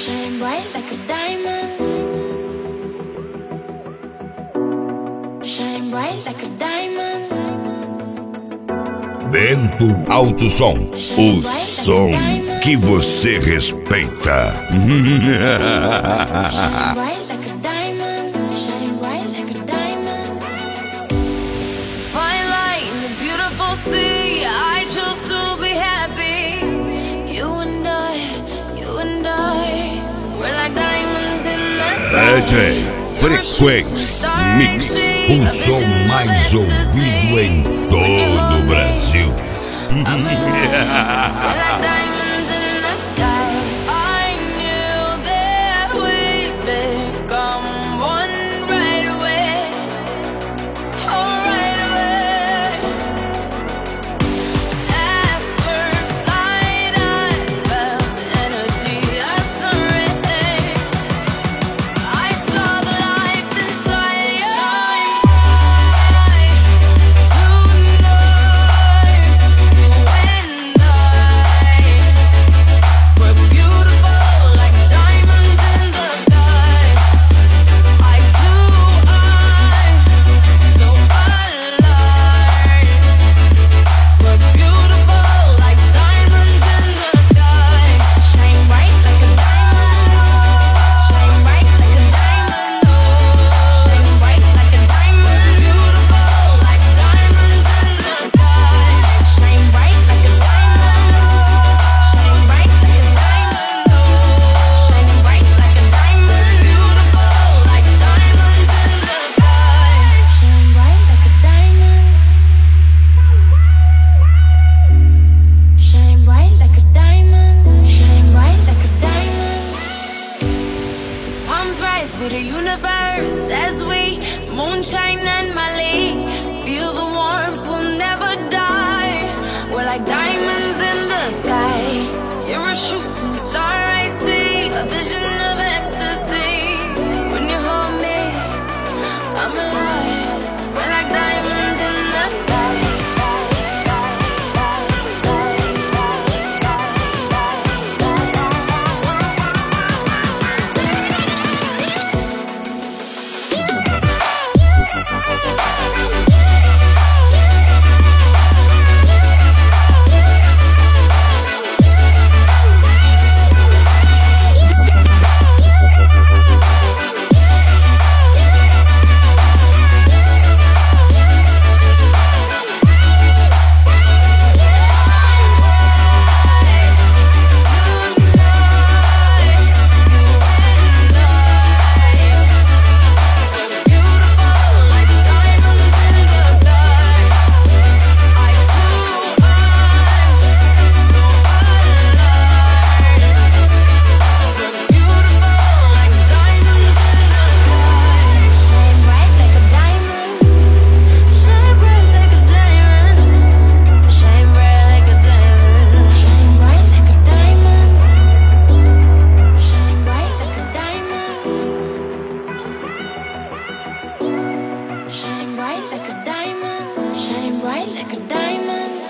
Shine bright like a diamond. Shine bright like a diamond. Bento Alto Som, o som que você respeita. Shine bright like a diamond. Shine bright like a diamond. Fine light in the beautiful sea. I chose to be happy. You and I, we're like diamonds in the sky. DJ Frequência Mix, o som mais ouvido em todo o Brasil. We're like diamonds in the sky. I knew that we'd become one right away. Oh, right away. At first sight, I felt the energy of sun rays. I saw the light inside your eyes. Tonight, you and I were beautiful like diamonds in the sky. Eye to eye, so alive. We're beautiful like diamonds in the sky. Shine bright like a diamond. Shine bright like a diamond. Shine bright like a diamond. Beautiful like diamonds in the sky. Shine bright like a diamond. Shine bright like a diamond. Shining bright like a diamond. Beautiful like diamonds in the sky. Shine bright like a diamond. Shine bright like a diamond. Shine bright like a diamond. Arms rise to the universe as we moonshine and my